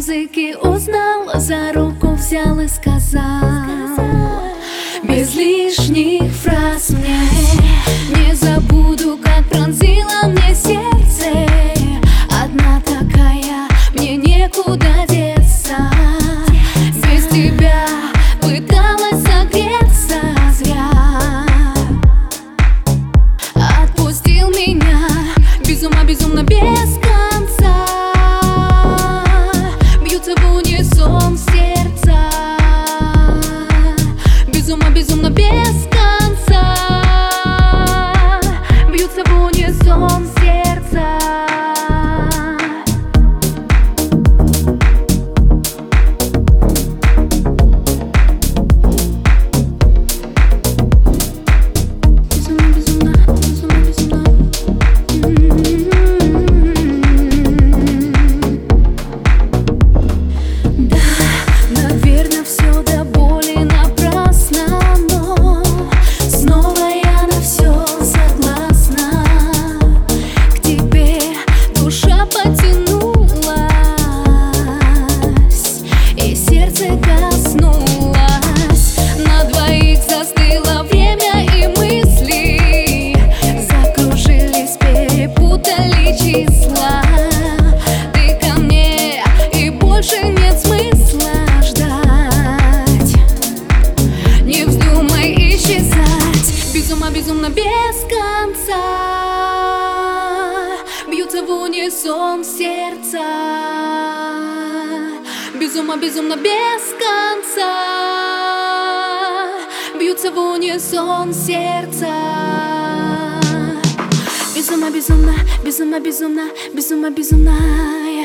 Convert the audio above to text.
музыки узнал, за руку взял и сказал: без лишних фраз мне не забуду, как пронзила мне сердце. Одна такая, мне некуда деться. Без тебя пыталась согреться зря. Отпустил меня безумно без конца. Бьются в унисон сердца. Безумно без конца. Бьются в унисон сердца. Ты ко мне, и больше нет смысла ждать. Не вздумай исчезать. Безумно без конца. Бьются в унисон сердца. Безумно без конца. Бьются в унисон сердца. Безумно безумная.